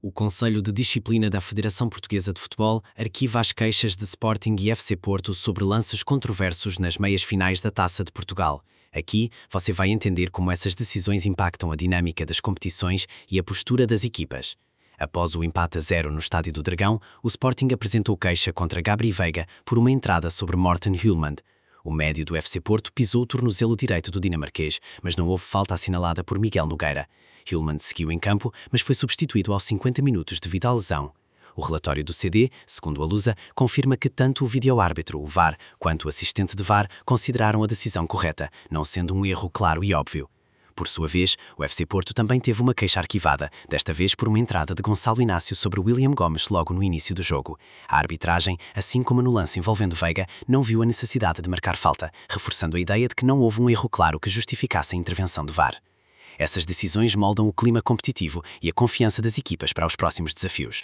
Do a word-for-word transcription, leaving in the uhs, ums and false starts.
O Conselho de Disciplina da Federação Portuguesa de Futebol arquiva as queixas de Sporting e F C Porto sobre lances controversos nas meias-finais da Taça de Portugal. Aqui, você vai entender como essas decisões impactam a dinâmica das competições e a postura das equipas. Após o empate a zero no Estádio do Dragão, o Sporting apresentou queixa contra Gabri Veiga por uma entrada sobre Morten Hjulmand. O médio do F C Porto pisou o tornozelo direito do dinamarquês, mas não houve falta assinalada por Miguel Nogueira. Hjulmand seguiu em campo, mas foi substituído aos cinquenta minutos devido à lesão. O relatório do C D, segundo a Lusa, confirma que tanto o vídeo-árbitro, o V A R, quanto o assistente de V A R consideraram a decisão correta, não sendo um erro claro e óbvio. Por sua vez, o F C Porto também teve uma queixa arquivada, desta vez por uma entrada de Gonçalo Inácio sobre William Gomes logo no início do jogo. A arbitragem, assim como no lance envolvendo Veiga, não viu a necessidade de marcar falta, reforçando a ideia de que não houve um erro claro que justificasse a intervenção do V A R. Essas decisões moldam o clima competitivo e a confiança das equipas para os próximos desafios.